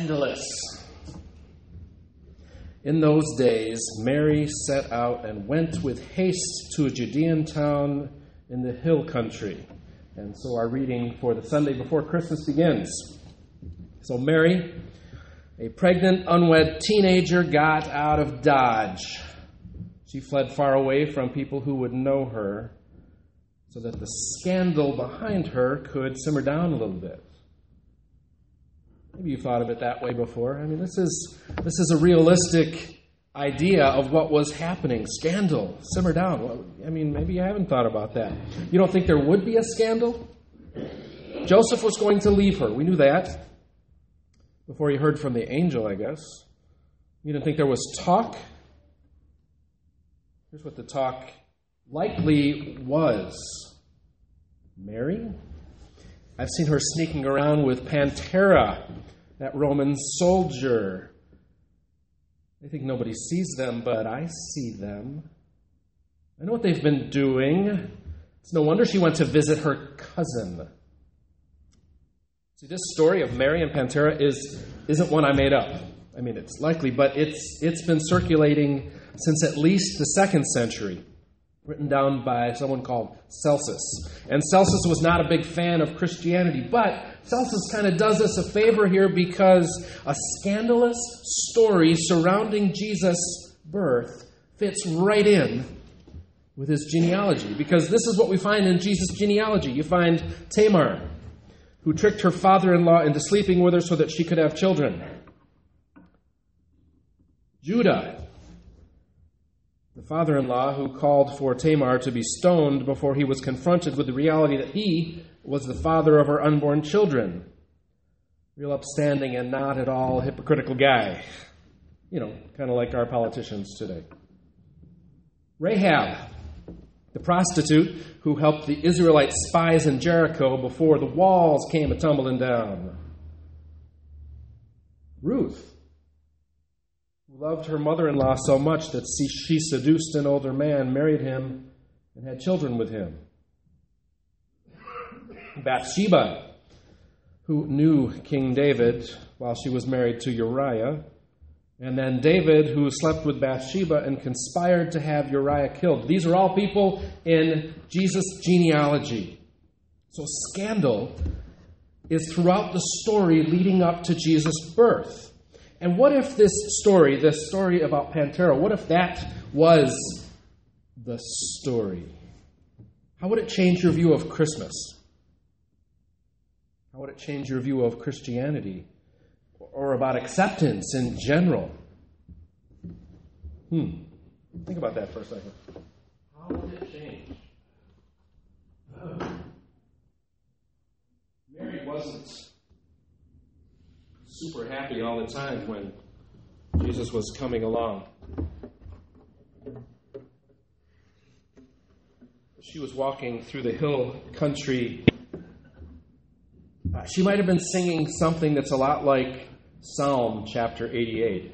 scandalous. In those days, Mary set out and went with haste to a Judean town in the hill country. And so our reading for the Sunday before Christmas begins. So Mary, a pregnant, unwed teenager, got out of Dodge. She fled far away from people who would know her so that the scandal behind her could simmer down a little bit. Maybe you've thought of it that way before. I mean, this is a realistic idea of what was happening. Scandal, simmer down. Well, I mean, maybe you haven't thought about that. You don't think there would be a scandal? Joseph was going to leave her. We knew that before he heard from the angel, I guess. You didn't think there was talk? Here's what the talk likely was. Mary? I've seen her sneaking around with Pantera, that Roman soldier. I think nobody sees them, but I see them. I know what they've been doing. It's no wonder she went to visit her cousin. See, this story of Mary and Pantera isn't one I made up. I mean, it's likely, but it's been circulating since at least the 2nd century, written down by someone called Celsus. And Celsus was not a big fan of Christianity, but Celsus kind of does us a favor here because a scandalous story surrounding Jesus' birth fits right in with his genealogy. Because this is what we find in Jesus' genealogy. You find Tamar, who tricked her father-in-law into sleeping with her so that she could have children. Judah, the father-in-law who called for Tamar to be stoned before he was confronted with the reality that he was the father of her unborn children. Real upstanding and not at all hypocritical guy. You know, kind of like our politicians today. Rahab, the prostitute who helped the Israelite spies in Jericho before the walls came a-tumbling down. Ruth, who loved her mother-in-law so much that she seduced an older man, married him, and had children with him. Bathsheba, who knew King David while she was married to Uriah, and then David, who slept with Bathsheba and conspired to have Uriah killed. These are all people in Jesus' genealogy. So scandal is throughout the story leading up to Jesus' birth. And what if this story about Pantera, what if that was the story? How would it change your view of Christmas? How would it change your view of Christianity? Or about acceptance in general? Think about that for a second. How would it change? Mary wasn't super happy all the time when Jesus was coming along. She was walking through the hill country. She might have been singing something that's a lot like Psalm chapter 88.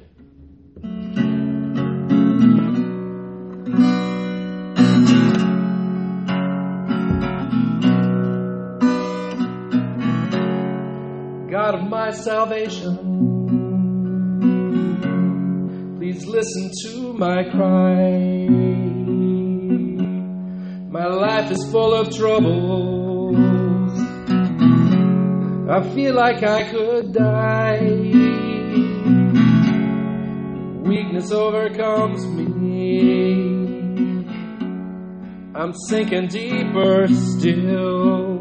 God of my salvation, please listen to my cry. My life is full of troubles. I feel like I could die. Weakness overcomes me. I'm sinking deeper still.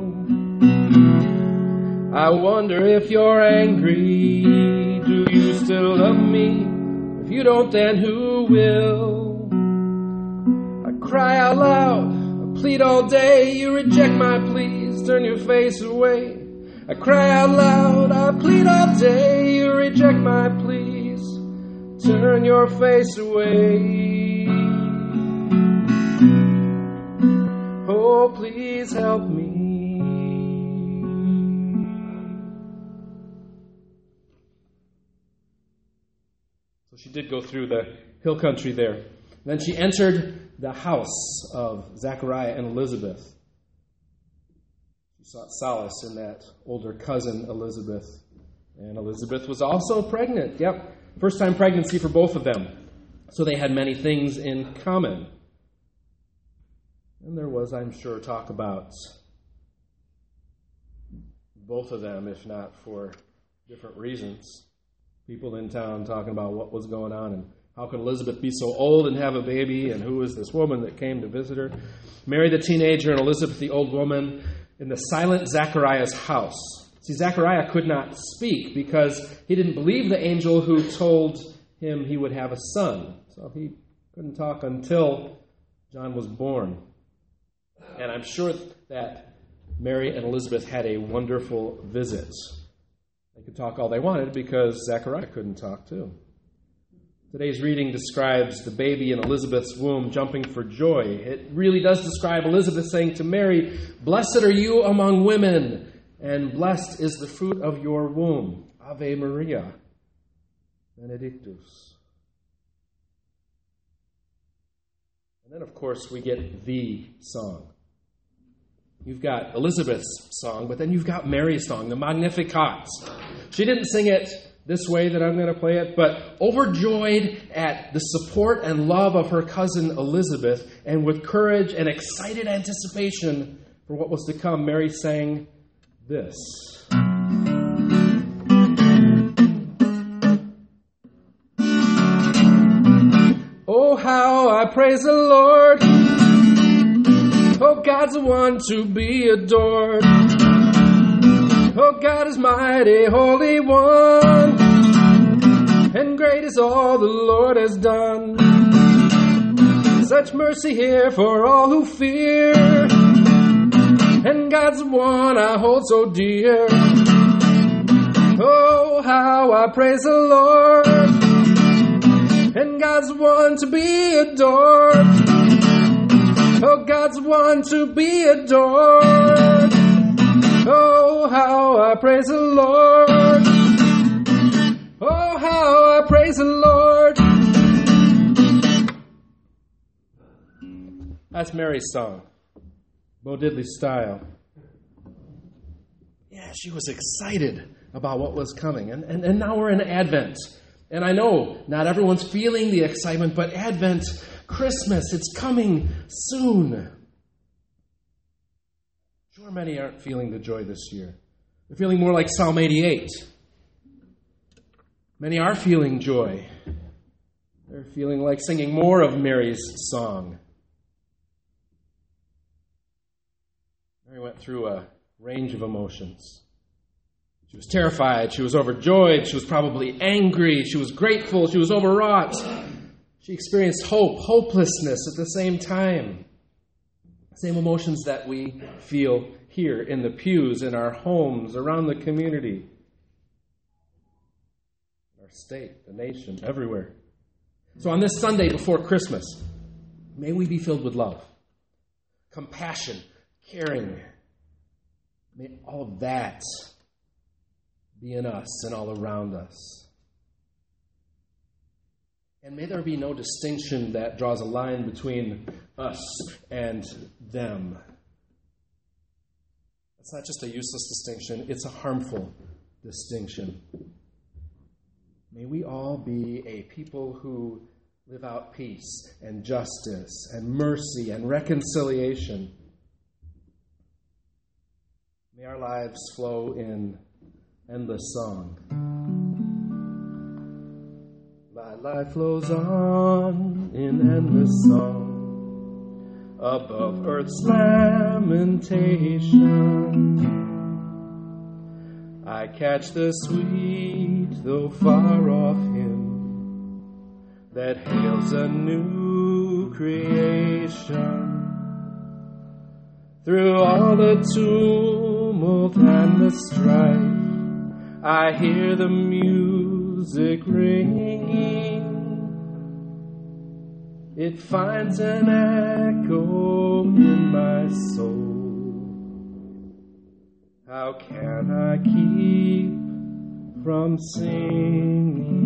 I wonder if you're angry. Do you still love me? If you don't, then who will? I cry out loud. I plead all day. You reject my pleas. Turn your face away. I cry out loud, I plead all day, you reject my pleas, turn your face away. Oh, please help me. So she did go through the hill country there. Then she entered the house of Zechariah and Elizabeth. Sought solace in that older cousin, Elizabeth. And Elizabeth was also pregnant. Yep, first-time pregnancy for both of them. So they had many things in common. And there was, I'm sure, talk about both of them, if not for different reasons. People in town talking about what was going on and how could Elizabeth be so old and have a baby, and who is this woman that came to visit her? Mary the teenager and Elizabeth the old woman in the silent Zachariah's house. See, Zechariah could not speak because he didn't believe the angel who told him he would have a son. So he couldn't talk until John was born. And I'm sure that Mary and Elizabeth had a wonderful visit. They could talk all they wanted because Zechariah couldn't talk too. Today's reading describes the baby in Elizabeth's womb jumping for joy. It really does describe Elizabeth saying to Mary, "Blessed are you among women, and blessed is the fruit of your womb. Ave Maria, benedictus." And then, of course, we get the song. You've got Elizabeth's song, but then you've got Mary's song, the Magnificat. She didn't sing it this way that I'm going to play it, but overjoyed at the support and love of her cousin Elizabeth, and with courage and excited anticipation for what was to come, Mary sang this. Oh, how I praise the Lord. Oh, God's the one to be adored. Oh, God is mighty, Holy One, and great is all the Lord has done. Such mercy here for all who fear, and God's the one I hold so dear. Oh, how I praise the Lord, and God's the one to be adored. Oh, God's the one to be adored. Oh, how I praise the Lord. Oh, how I praise the Lord. That's Mary's song. Bo Diddley style. Yeah, she was excited about what was coming. And now we're in Advent. And I know not everyone's feeling the excitement, but Advent, Christmas, it's coming soon. Sure, many aren't feeling the joy this year. They're feeling more like Psalm 88. Many are feeling joy. They're feeling like singing more of Mary's song. Mary went through a range of emotions. She was terrified. She was overjoyed. She was probably angry. She was grateful. She was overwrought. She experienced hope, hopelessness at the same time. Same emotions that we feel here in the pews, in our homes, around the community, our state, the nation, everywhere. So on this Sunday before Christmas, may we be filled with love, compassion, caring. May all of that be in us and all around us. And may there be no distinction that draws a line between us and them. It's not just a useless distinction, it's a harmful distinction. May we all be a people who live out peace and justice and mercy and reconciliation. May our lives flow in endless song. My life flows on in endless song, above earth's lamentation. I catch the sweet, though far off hymn, that hails a new creation. Through all the tumult and the strife, I hear the music ringing. It finds an echo in my soul. How can I keep from singing?